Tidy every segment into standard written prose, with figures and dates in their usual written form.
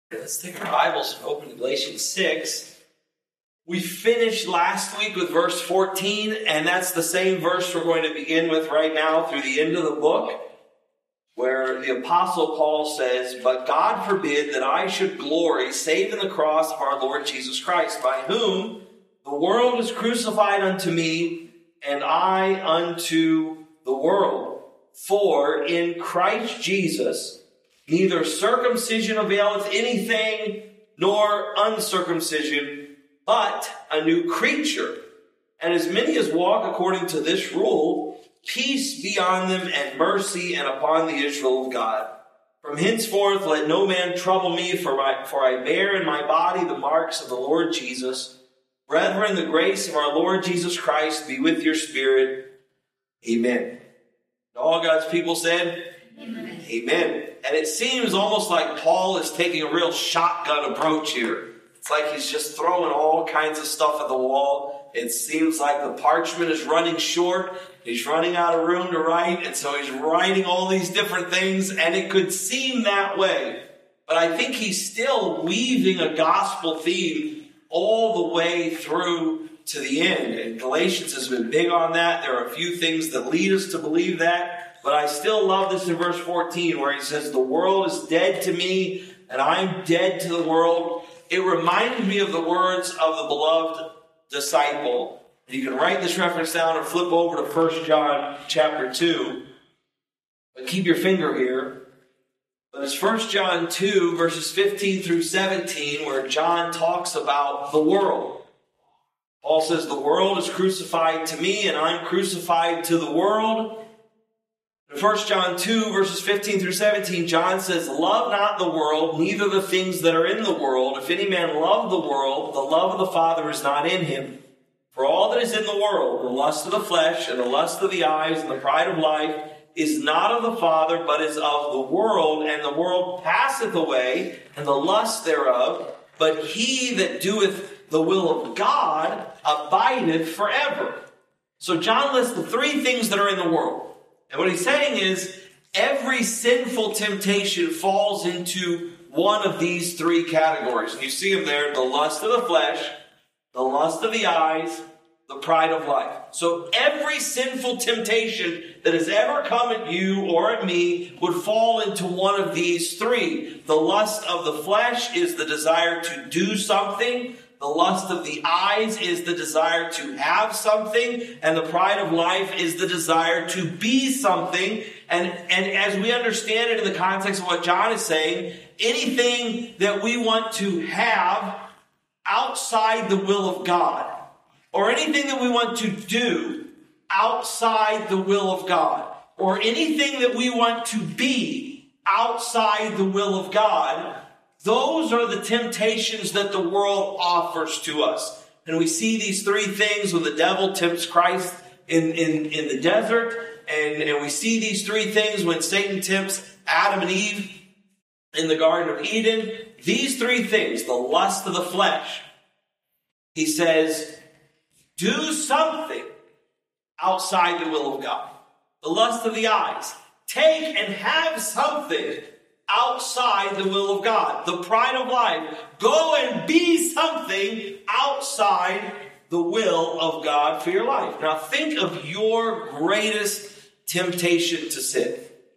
Let's take our Bibles and open to Galatians 6. We finished last week with verse 14, and that's the same verse we're going to begin with right now through the end of the book, where the Apostle Paul says, "But God forbid that I should glory save in the cross of our Lord Jesus Christ, by whom the world is crucified unto me, and I unto the world. For in Christ Jesus neither circumcision availeth anything, nor uncircumcision, but a new creature. And as many as walk according to this rule, peace be on them and mercy and upon the Israel of God. From henceforth let no man trouble me, for I bear in my body the marks of the Lord Jesus. Brethren, the grace of our Lord Jesus Christ be with your spirit. Amen." All God's people said, Amen. Amen. And it seems almost like Paul is taking a real shotgun approach here. It's like he's just throwing all kinds of stuff at the wall. It seems like the parchment is running short. He's running out of room to write, and so he's writing all these different things, and it could seem that way. But I think he's still weaving a gospel theme all the way through to the end. And Galatians has been big on that. There are a few things that lead us to believe that. But I still love this in verse 14 where he says, "The world is dead to me, and I'm dead to the world." It reminds me of the words of the beloved disciple. And you can write this reference down or flip over to 1 John chapter 2. But keep your finger here. But it's 1 John 2, verses 15 through 17, where John talks about the world. Paul says, "The world is crucified to me, and I'm crucified to the world." In 1 John 2, verses 15 through 17, John says, "Love not the world, neither the things that are in the world. If any man love the world, the love of the Father is not in him. For all that is in the world, the lust of the flesh, and the lust of the eyes, and the pride of life, is not of the Father, but is of the world. And the world passeth away, and the lust thereof. But he that doeth the will of God abideth forever." So John lists the three things that are in the world. And what he's saying is, every sinful temptation falls into one of these three categories. And you see them there: the lust of the flesh, the lust of the eyes, the pride of life. So every sinful temptation that has ever come at you or at me would fall into one of these three. The lust of the flesh is the desire to do something. The lust of the eyes is the desire to have something, and the pride of life is the desire to be something. And as we understand it in the context of what John is saying, anything that we want to have outside the will of God, or anything that we want to do outside the will of God, or anything that we want to be outside the will of God, those are the temptations that the world offers to us. And we see these three things when the devil tempts Christ in the desert. And we see these three things when Satan tempts Adam and Eve in the Garden of Eden. These three things, the lust of the flesh, he says, do something outside the will of God. The lust of the eyes, take and have something outside the will of God. The pride of life, go and be something outside the will of God for your life. Now think of your greatest temptation to sin.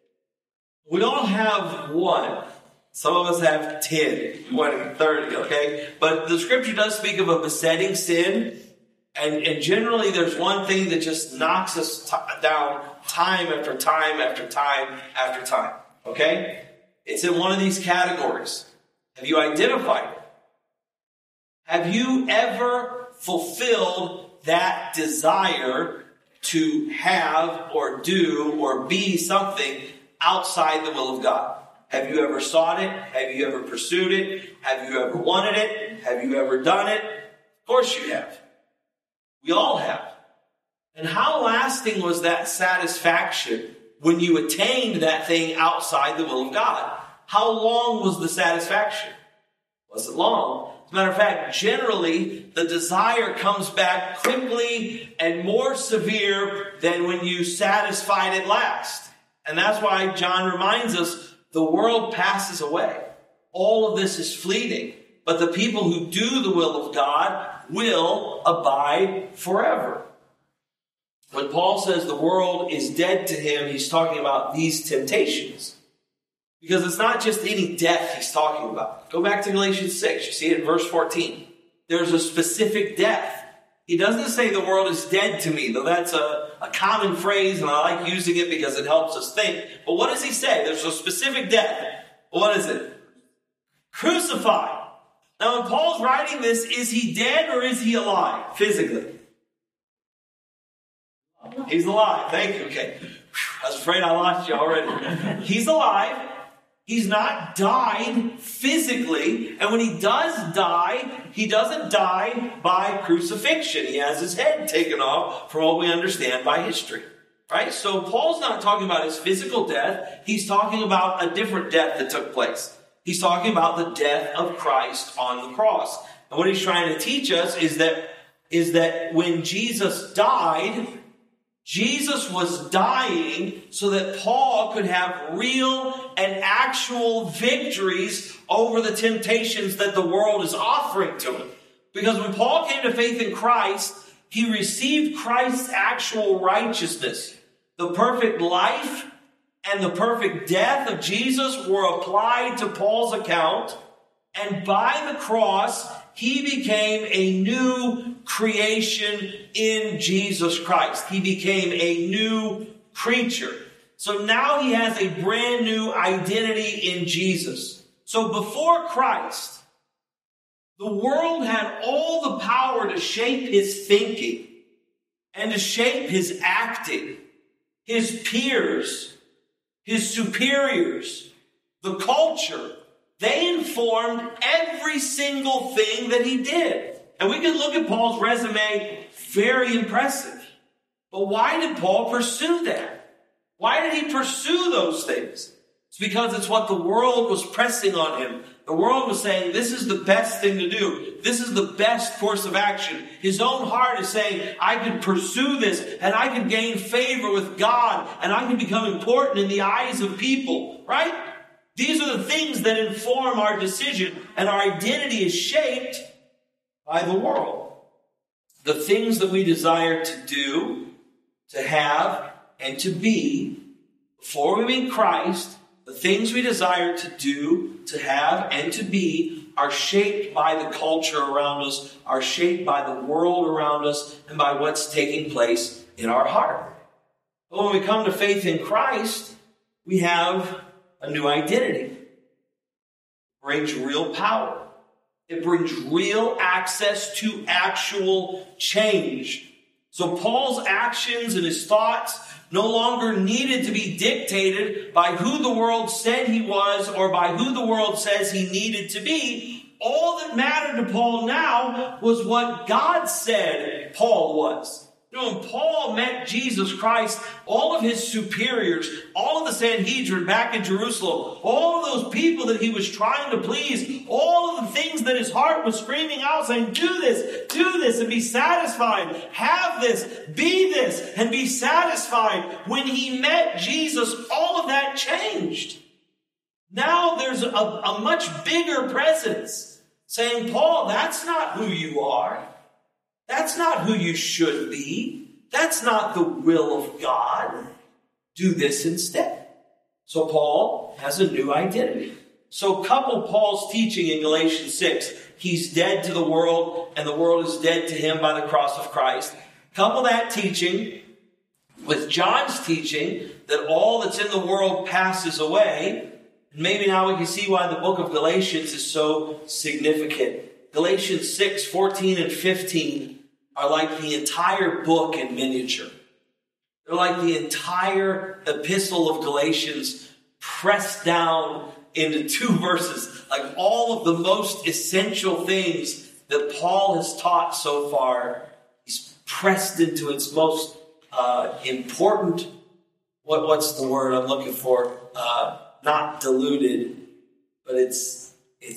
We all have one. Some of us have 10, 20, 30, okay? But the scripture does speak of a besetting sin. And generally there's one thing that just knocks us down time after time after time after time, okay? It's in one of these categories. Have you identified it? Have you ever fulfilled that desire to have or do or be something outside the will of God? Have you ever sought it? Have you ever pursued it? Have you ever wanted it? Have you ever done it? Of course you have. We all have. And how lasting was that satisfaction when you attained that thing outside the will of God? How long was the satisfaction? Wasn't long. As a matter of fact, generally, the desire comes back quickly and more severe than when you satisfied it last. And that's why John reminds us, the world passes away. all of this is fleeting. But the people who do the will of God will abide forever. When Paul says the world is dead to him, he's talking about these temptations. Because it's not just any death he's talking about. Go back to Galatians 6. You see it in verse 14. There's a specific death. He doesn't say the world is dead to me, though that's a common phrase, and I like using it because it helps us think. But what does he say? There's a specific death. What is it? Crucified. Now, when Paul's writing this, is he dead or is he alive physically? He's alive. Thank you. Okay. I was afraid I lost you already. He's alive. He's not died physically. And when he does die, he doesn't die by crucifixion. He has his head taken off from what we understand by history. Right? So Paul's not talking about his physical death. He's talking about a different death that took place. He's talking about the death of Christ on the cross. And what he's trying to teach us is that when Jesus died, Jesus was dying so that Paul could have real and actual victories over the temptations that the world is offering to him. Because when Paul came to faith in Christ, he received Christ's actual righteousness. The perfect life and the perfect death of Jesus were applied to Paul's account. And by the cross, he became a new creation in Jesus Christ. He became a new creature. So now he has a brand new identity in Jesus. So before Christ, the world had all the power to shape his thinking and to shape his acting, his peers, his superiors, the culture. They informed every single thing that he did. And we can look at Paul's resume, very impressive. But why did Paul pursue that? Why did he pursue those things? It's because it's what the world was pressing on him. The world was saying, this is the best thing to do. This is the best course of action. His own heart is saying, I can pursue this and I can gain favor with God and I can become important in the eyes of people, right? These are the things that inform our decision, and our identity is shaped by the world. The things that we desire to do, to have, and to be before we meet Christ, the things we desire to do, to have, and to be are shaped by the culture around us, are shaped by the world around us, and by what's taking place in our heart. But when we come to faith in Christ, we have a new identity. It brings real power. It brings real access to actual change. So Paul's actions and his thoughts no longer needed to be dictated by who the world said he was or by who the world says he needed to be. All that mattered to Paul now was what God said Paul was. You know, when Paul met Jesus Christ, all of his superiors, all of the Sanhedrin back in Jerusalem, all of those people that he was trying to please, all of the things that his heart was screaming out, saying, do this, and be satisfied. Have this, be this, and be satisfied. When he met Jesus, all of that changed. Now there's a much bigger presence saying, Paul, that's not who you are. That's not who you should be. That's not the will of God. Do this instead. So Paul has a new identity. So couple Paul's teaching in Galatians 6. He's dead to the world and the world is dead to him by the cross of Christ. Couple that teaching with John's teaching that all that's in the world passes away. And maybe now we can see why the book of Galatians is so significant. Galatians 6, 14 and 15 are like the entire book in miniature. They're like the entire epistle of Galatians pressed down into 2 verses. Like all of the most essential things that Paul has taught so far, he's pressed into its most important, what's the word I'm looking for? Not diluted, but it's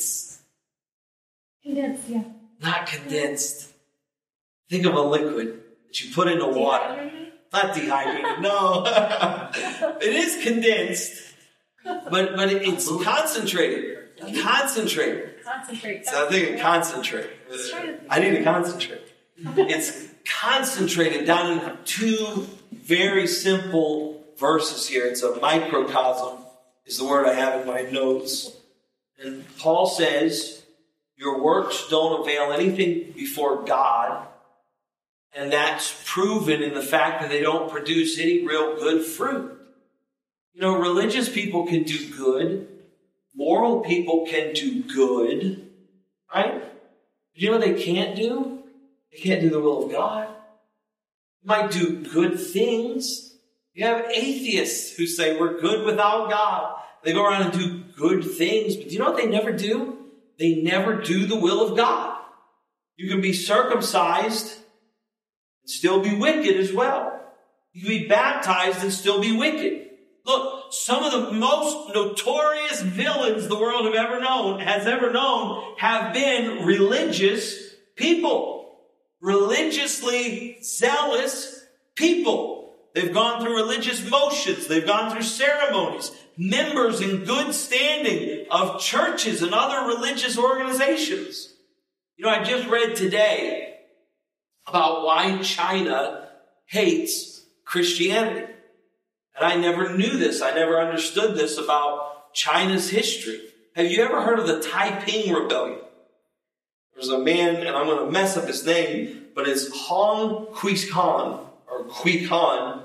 condensed, yeah. Not condensed. Think of a liquid that you put into water. Not dehydrated, no. It is condensed, but it's concentrated. Concentrate. Concentrate. So I'm thinking concentrate. I need to concentrate. It's concentrated down into two very simple verses here. It's a microcosm, is the word I have in my notes. And Paul says, your works don't avail anything before God. And that's proven in the fact that they don't produce any real good fruit. You know, religious people can do good. Moral people can do good. Right? But you know what they can't do? They can't do the will of God. They might do good things. You have atheists who say we're good without God. They go around and do good things. But do you know what they never do? They never do the will of God. You can be circumcised and still be wicked as well. You can be baptized and still be wicked. Look, some of the most notorious villains the world has ever known have been religious people. Religiously zealous people. They've gone through religious motions. They've gone through ceremonies. Members in good standing of churches and other religious organizations. You know, I just read today about why China hates Christianity. And I never knew this. I never understood this about China's history. Have you ever heard of the Taiping Rebellion? There's a man, and I'm going to mess up his name, but it's Hong Qian, or Qian,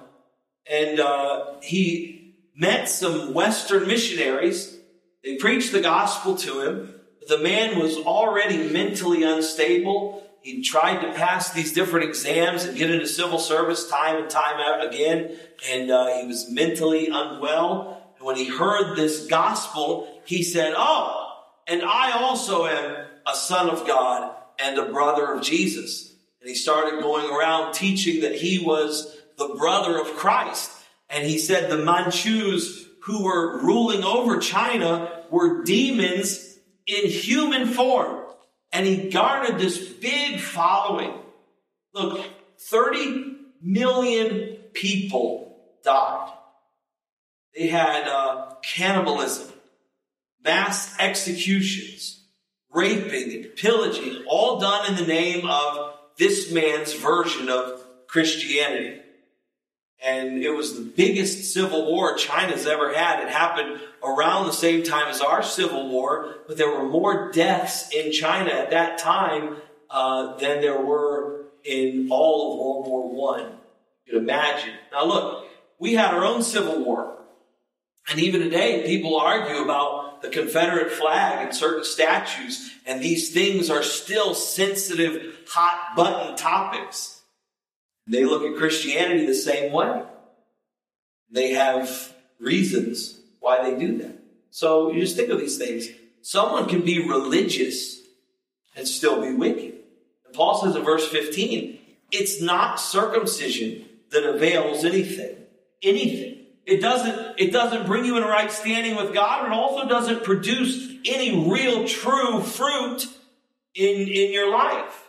and he met some Western missionaries. They preached the gospel to him. The man was already mentally unstable. He tried to pass these different exams and get into civil service time and time out again, and he was mentally unwell. And when he heard this gospel, he said, oh, and I also am a son of God and a brother of Jesus. And he started going around teaching that he was the brother of Christ. And he said the Manchus who were ruling over China were demons in human form. And he garnered this big following. Look, 30 million people died. They had cannibalism, mass executions, raping and pillaging, all done in the name of this man's version of Christianity. And it was the biggest civil war China's ever had. It happened around the same time as our civil war, but there were more deaths in China at that time than there were in all of World War I. You can imagine. Now look, we had our own civil war. And even today, people argue about the Confederate flag and certain statues, and these things are still sensitive, hot-button topics. They look at Christianity the same way. They have reasons why they do that. So you just think of these things. Someone can be religious and still be wicked. And Paul says in verse 15, it's not circumcision that avails anything. Anything. It doesn't bring you in a right standing with God. It also doesn't produce any real true fruit in your life.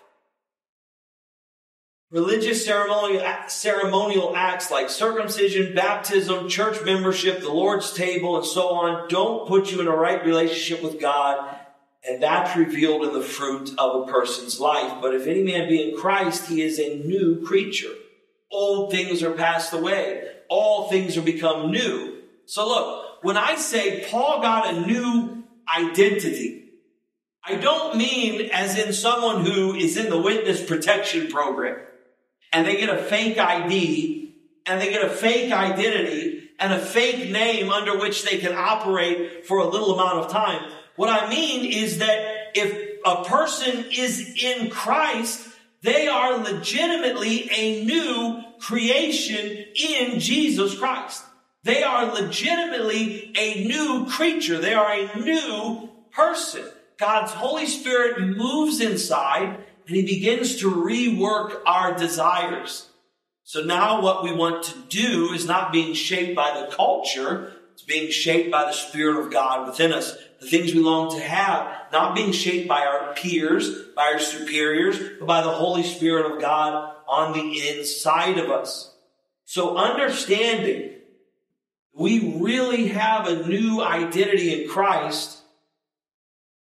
Religious ceremonial acts like circumcision, baptism, church membership, the Lord's table, and so on don't put you in a right relationship with God, and that's revealed in the fruit of a person's life. But if any man be in Christ, he is a new creature. Old things are passed away. All things are become new. So look, when I say Paul got a new identity, I don't mean as in someone who is in the witness protection program and they get a fake ID and they get a fake identity and a fake name under which they can operate for a little amount of time. What I mean is that if a person is in Christ, they are legitimately a new creation in Jesus Christ. They are legitimately a new creature. They are a new person. God's Holy Spirit moves inside and he begins to rework our desires. So now what we want to do is not being shaped by the culture. It's being shaped by the Spirit of God within us. The things we long to have, not being shaped by our peers, by our superiors, but by the Holy Spirit of God on the inside of us. So understanding we really have a new identity in Christ,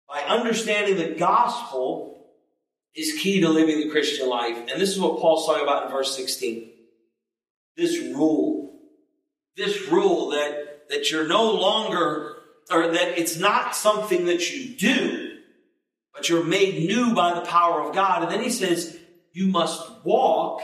by understanding the gospel is key to living the Christian life. And this is what Paul's talking about in verse 16. This rule that you're no longer, or that it's not something that you do, but you're made new by the power of God. And then he says, you must walk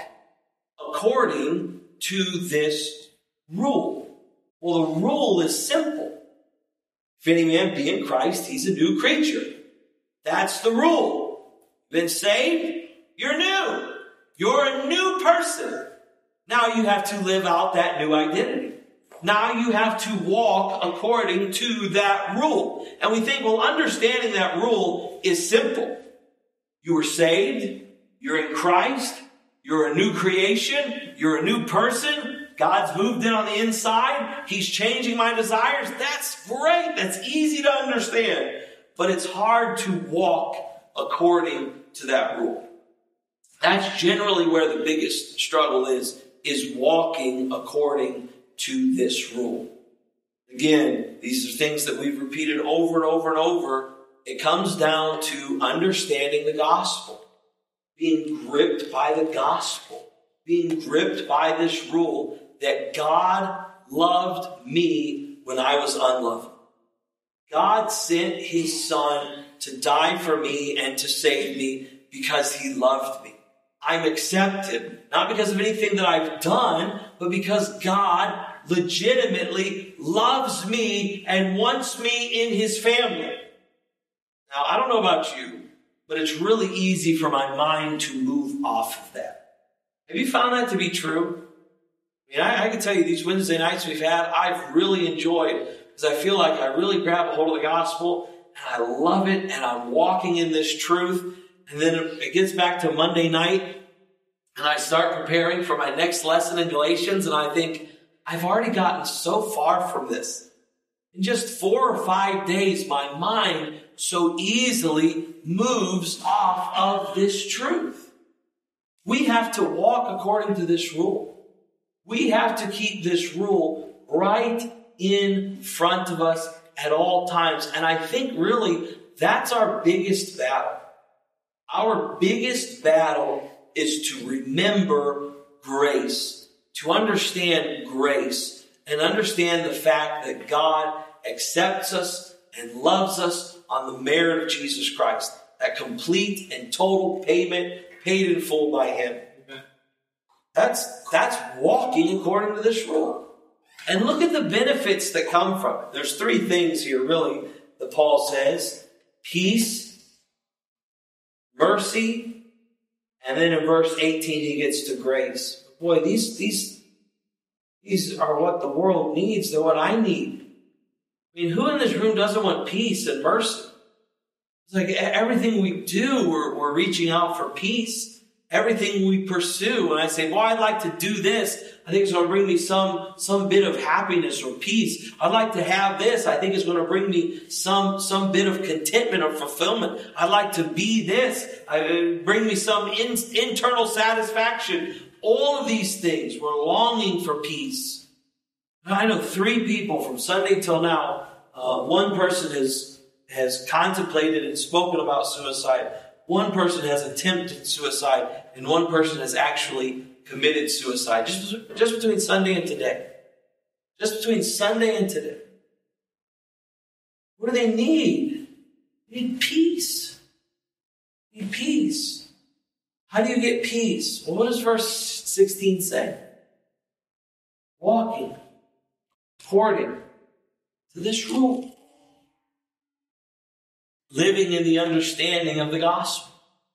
according to this rule. Well, the rule is simple. If any man be in Christ, he's a new creature. That's the rule. Been saved, you're new. You're a new person. Now you have to live out that new identity. Now you have to walk according to that rule. And we think, well, understanding that rule is simple. You were saved. You're in Christ. You're a new creation. You're a new person. God's moved in on the inside. He's changing my desires. That's great. That's easy to understand. But it's hard to walk according to that rule. That's generally where the biggest struggle is walking according to this rule. Again, these are things that we've repeated over and over and over. It comes down to understanding the gospel, being gripped by the gospel, being gripped by this rule that God loved me when I was unlovable. God sent his son to die for me and to save me because he loved me. I'm accepted, not because of anything that I've done, but because God legitimately loves me and wants me in his family. Now, I don't know about you, but it's really easy for my mind to move off of that. Have you found that to be true? I mean, I can tell you these Wednesday nights we've had, I've really enjoyed, because I feel like I really grab a hold of the gospel, and I love it, and I'm walking in this truth. And then it gets back to Monday night, and I start preparing for my next lesson in Galatians, and I think, I've already gotten so far from this. In just 4 or 5 days, my mind so easily moves off of this truth. We have to walk according to this rule. We have to keep this rule right in front of us at all times. And I think really that's our biggest battle. Our biggest battle is to remember grace, to understand grace, and understand the fact that God accepts us and loves us on the merit of Jesus Christ. That complete and total payment paid in full by him. That's walking according to this rule. And look at the benefits that come from it. There's 3 things here, really, that Paul says. Peace, mercy, and then in verse 18 he gets to grace. Boy, these are what the world needs. They're what I need. I mean, who in this room doesn't want peace and mercy? It's like everything we do, we're reaching out for peace. Everything we pursue, when I say, well, I'd like to do this, I think it's going to bring me some bit of happiness or peace. I'd like to have this. I think it's going to bring me some bit of contentment or fulfillment. I'd like to be this. Bring me some internal satisfaction. All of these things, we're longing for peace. I know 3 people from Sunday till now. One person has contemplated and spoken about suicide. One person has attempted suicide, and one person has actually committed suicide. Just between Sunday and today. Just between Sunday and today. What do they need? They need peace. They need peace. How do you get peace? Well, what does verse 16 say? Walking according to this rule. Living in the understanding of the gospel.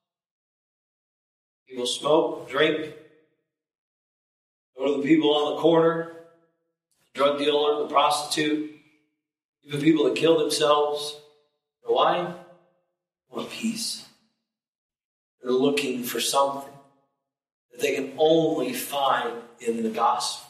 People smoke, drink, go to the people on the corner, the drug dealer, the prostitute, even people that kill themselves. Why? They want peace. They're looking for something that they can only find in the gospel.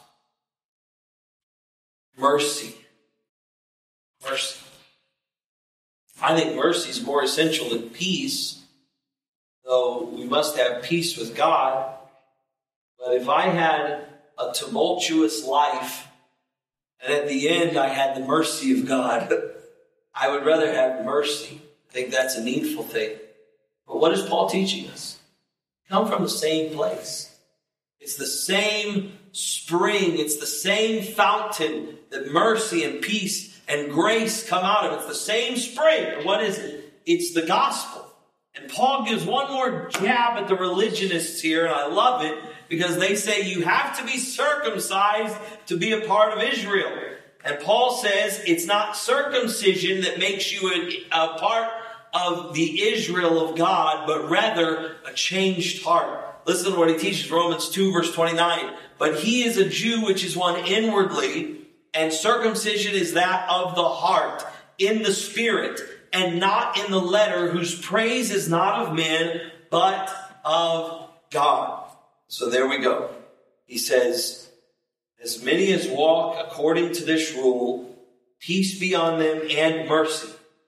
Mercy. Mercy. I think mercy is more essential than peace, though we must have peace with God. But if I had a tumultuous life, and at the end I had the mercy of God, I would rather have mercy. I think that's a needful thing. But what is Paul teaching us? Come from the same place. It's the same spring. It's the same fountain that mercy and peace and grace come out of. It's the same spring. And what is it? It's the gospel. And Paul gives one more jab at the religionists here, and I love it, because they say you have to be circumcised to be a part of Israel. And Paul says it's not circumcision that makes you a part of the Israel of God, but rather a changed heart. Listen to what he teaches, Romans 2, verse 29. But he is a Jew which is one inwardly, and circumcision is that of the heart, in the spirit, and not in the letter, whose praise is not of men, but of God. So there we go. He says, as many as walk according to this rule, peace be on them and mercy,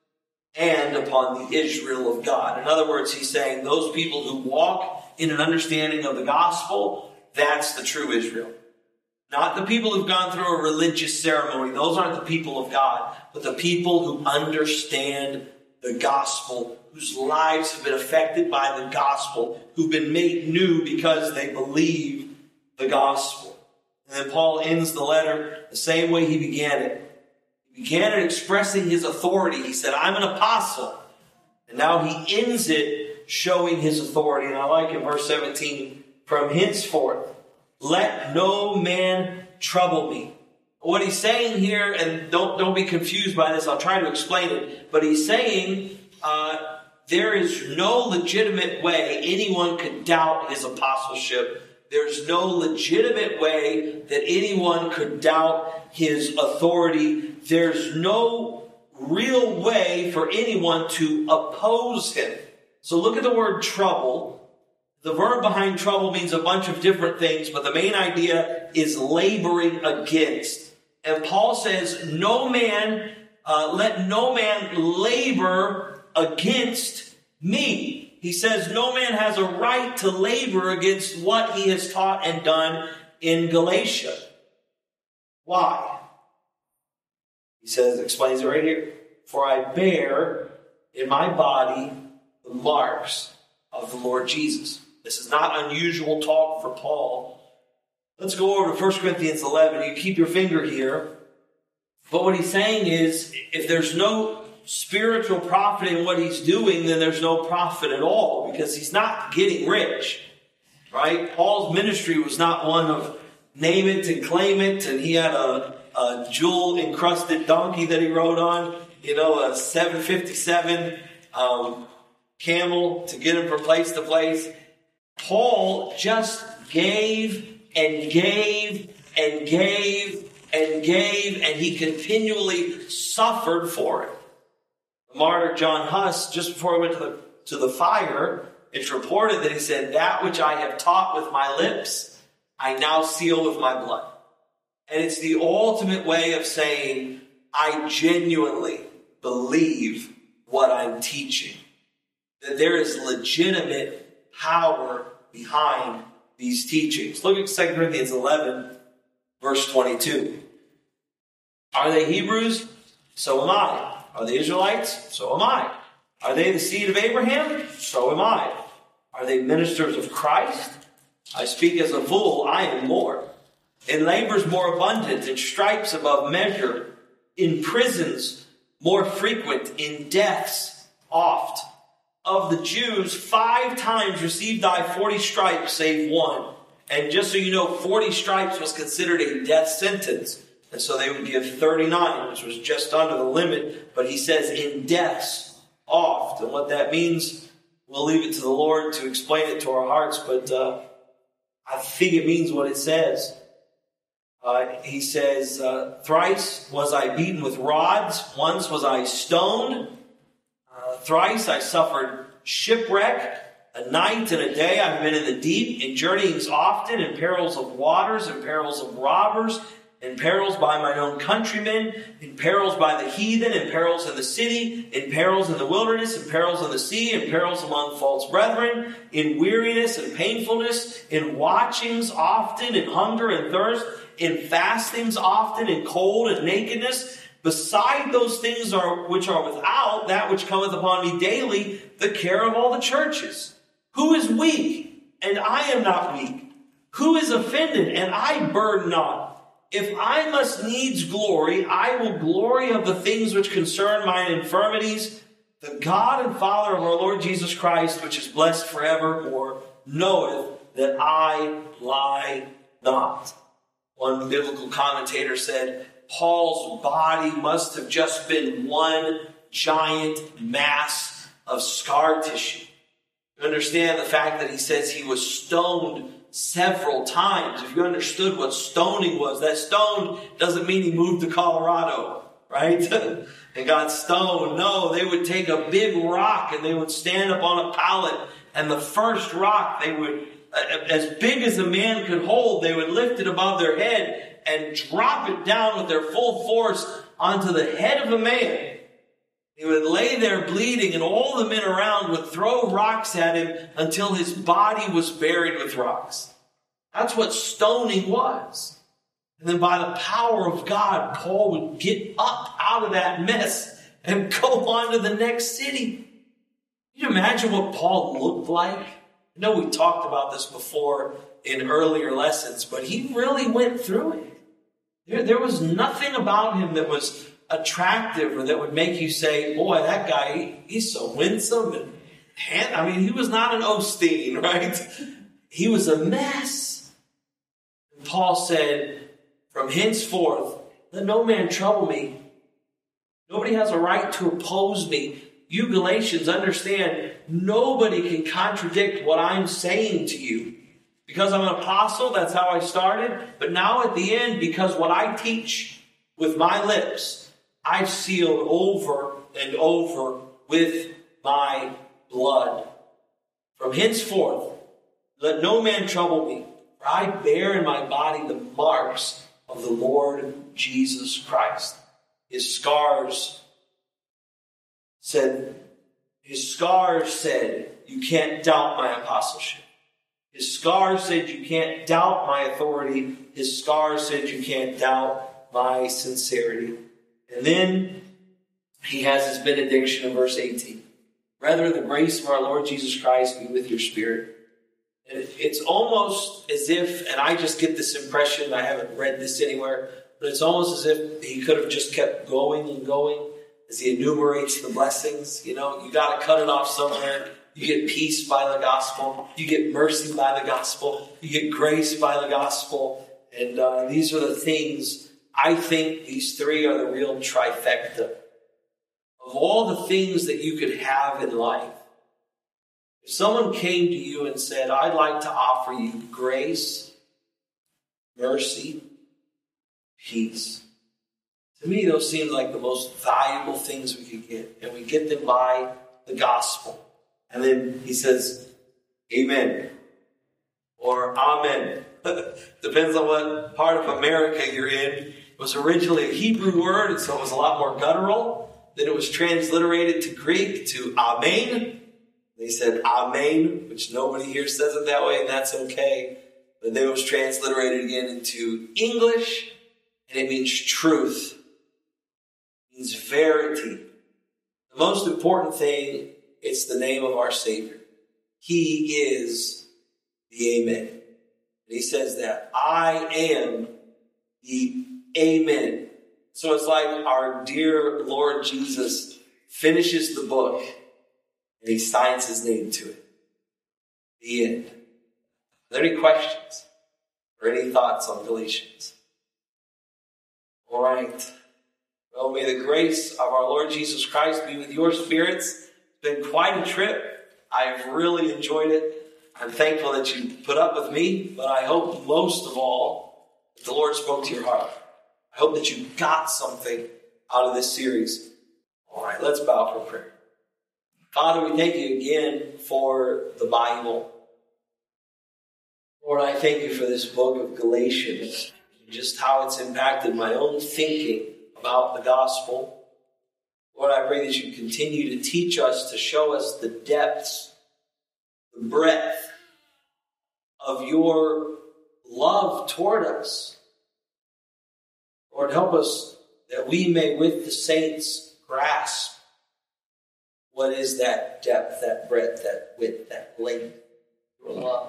and upon the Israel of God. In other words, he's saying those people who walk in an understanding of the gospel, that's the true Israel. Not the people who've gone through a religious ceremony. Those aren't the people of God, but the people who understand the gospel, whose lives have been affected by the gospel, who've been made new because they believe the gospel. And then Paul ends the letter the same way he began it. He began it expressing his authority. He said, I'm an apostle. And now he ends it showing his authority. And I like in verse 17, from henceforth, let no man trouble me. What he's saying here, and don't be confused by this, I'll try to explain it, but he's saying there is no legitimate way anyone could doubt his apostleship. There's no legitimate way that anyone could doubt his authority. There's no real way for anyone to oppose him. So look at the word trouble. The verb behind trouble means a bunch of different things, but the main idea is laboring against. And Paul says, let no man labor against me. He says no man has a right to labor against what he has taught and done in Galatia. Why? He says, explains it right here. For I bear in my body the marks of the Lord Jesus. This is not unusual talk for Paul. Let's go over to 1 Corinthians 11. You keep your finger here. But what he's saying is, if there's no spiritual profit in what he's doing, then there's no profit at all, because he's not getting rich. Right? Paul's ministry was not one of name it and claim it, and he had a jewel-encrusted donkey that he rode on, a 757 camel to get him from place to place. Paul just gave and gave and gave and gave, and he continually suffered for it. The martyr John Huss, just before he went to the fire, it's reported that he said, that which I have taught with my lips, I now seal with my blood. And it's the ultimate way of saying, I genuinely believe what I'm teaching. That there is legitimate power behind these teachings. Look at 2 Corinthians 11, verse 22. Are they Hebrews? So am I. Are they Israelites? So am I. Are they the seed of Abraham? So am I. Are they ministers of Christ? I speak as a fool, I am more. In labors more abundant, in stripes above measure, in prisons more frequent, in deaths oft. Of the Jews, 5 times received I 40 stripes, save one. And just so you know, 40 stripes was considered a death sentence. And so they would give 39, which was just under the limit. But he says, in deaths oft. And what that means, we'll leave it to the Lord to explain it to our hearts. But I think it means what it says. He says, thrice was I beaten with rods. Once was I stoned. Thrice I suffered shipwreck. A night and a day I've been in the deep, in journeyings often, in perils of waters, in perils of robbers, in perils by mine own countrymen, in perils by the heathen, in perils in the city, in perils in the wilderness, in perils in the sea, in perils among false brethren, in weariness and painfulness, in watchings often, in hunger and thirst, in fastings often, in cold and nakedness. beside those things which are without, that which cometh upon me daily, the care of all the churches. Who is weak, and I am not weak? Who is offended, and I burden not? If I must needs glory, I will glory of the things which concern mine infirmities. The God and Father of our Lord Jesus Christ, which is blessed forevermore, knoweth that I lie not. One biblical commentator said, Paul's body must have just been one giant mass of scar tissue. You understand the fact that he says he was stoned several times. If you understood what stoning was, that stone doesn't mean he moved to Colorado, right? And got stoned. No, they would take a big rock and they would stand up on a pallet, and the first rock they would, as big as a man could hold, they would lift it above their head and drop it down with their full force onto the head of a man. He would lay there bleeding, and all the men around would throw rocks at him until his body was buried with rocks. That's what stoning was. And then by the power of God, Paul would get up out of that mess and go on to the next city. Can you imagine what Paul looked like? I know we talked about this before in earlier lessons, but he really went through it. There was nothing about him that was attractive or that would make you say, boy, that guy, he's so winsome. And he was not an Osteen, right? He was a mess. And Paul said, from henceforth, let no man trouble me. Nobody has a right to oppose me. You Galatians understand, nobody can contradict what I'm saying to you. Because I'm an apostle, that's how I started. But now at the end, because what I teach with my lips, I've sealed over and over with my blood. From henceforth, let no man trouble me, for I bear in my body the marks of the Lord Jesus Christ. His scars said, you can't doubt my apostleship. His scars said, you can't doubt my authority. His scars said, you can't doubt my sincerity. And then he has his benediction in verse 18. Brethren, the grace of our Lord Jesus Christ be with your spirit. And it's almost as if, and I just get this impression, I haven't read this anywhere, but it's almost as if he could have just kept going and going as he enumerates the blessings. You got to cut it off somewhere. You get peace by the gospel. You get mercy by the gospel. You get grace by the gospel. And these are the things. I think these three are the real trifecta. Of all the things that you could have in life, if someone came to you and said, I'd like to offer you grace, mercy, peace. To me, those seem like the most valuable things we could get. And we get them by the gospel. And then he says, amen. Or amen. Depends on what part of America you're in. It was originally a Hebrew word, and so it was a lot more guttural. Then it was transliterated to Greek to amen. They said amen, which nobody here says it that way, and that's okay. But then it was transliterated again into English, and it means truth. It means verity. The most important thing, it's the name of our Savior. He is the Amen. And he says that I am the Amen. So it's like our dear Lord Jesus finishes the book and he signs his name to it. The end. Are there any questions or any thoughts on Galatians? All right. Well, may the grace of our Lord Jesus Christ be with your spirits. It's been quite a trip. I've really enjoyed it. I'm thankful that you put up with me, but I hope most of all that the Lord spoke to your heart. I hope that you got something out of this series. All right, let's bow for prayer. Father, we thank you again for the Bible. Lord, I thank you for this book of Galatians, and just how it's impacted my own thinking about the gospel. Lord, I pray that you continue to teach us, to show us the depths, the breadth of your love toward us. Lord, help us that we may with the saints grasp what is that depth, that breadth, that width, that length, your love.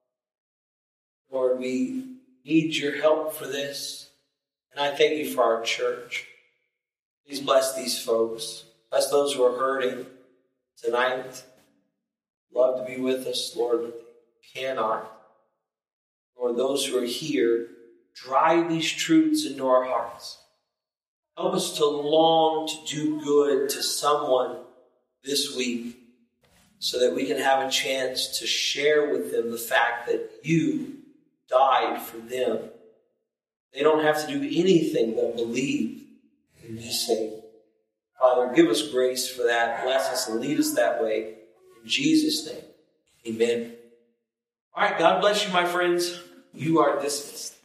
Lord, we need your help for this. And I thank you for our church. Please bless these folks. Bless those who are hurting tonight. Love to be with us, Lord, but they cannot. Lord, those who are here, drive these truths into our hearts. Help us to long to do good to someone this week so that we can have a chance to share with them the fact that you died for them. They don't have to do anything but believe and be saved. Father, give us grace for that. Bless us and lead us that way. In Jesus' name, amen. All right, God bless you, my friends. You are dismissed.